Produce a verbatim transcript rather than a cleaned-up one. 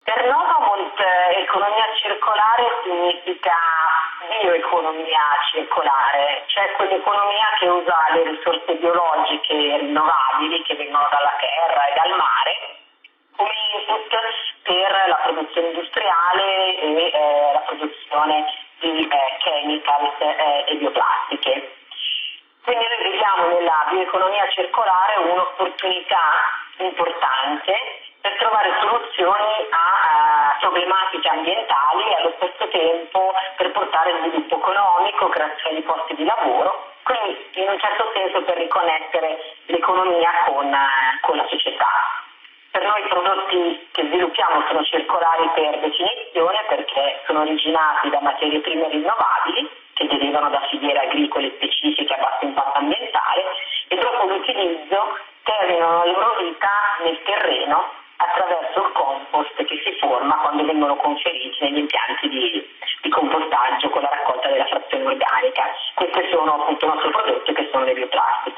Per Novamont eh, economia circolare significa bioeconomia circolare, cioè quell'economia che usa le risorse biologiche rinnovabili che vengono dalla terra e dal mare come input per la produzione industriale e eh, la produzione di eh, chemicals eh, e bioplastiche. Quindi noi vediamo nella bioeconomia circolare un'opportunità importante per trovare soluzioni a, a problematiche ambientali e allo stesso tempo per portare sviluppo economico, creazione di posti di lavoro, quindi in un certo senso per riconnettere l'economia con, con la società. Per noi i prodotti che sviluppiamo sono circolari per definizione perché sono originati da materie prime rinnovabili che derivano da filiere agricole specifiche a basso impatto ambientale e dopo l'utilizzo terminano la loro vita nel terreno attraverso il compost che si forma quando vengono conferiti negli impianti di, di compostaggio con la raccolta della frazione organica. Queste sono appunto il nostro prodotto che sono le bioplastiche.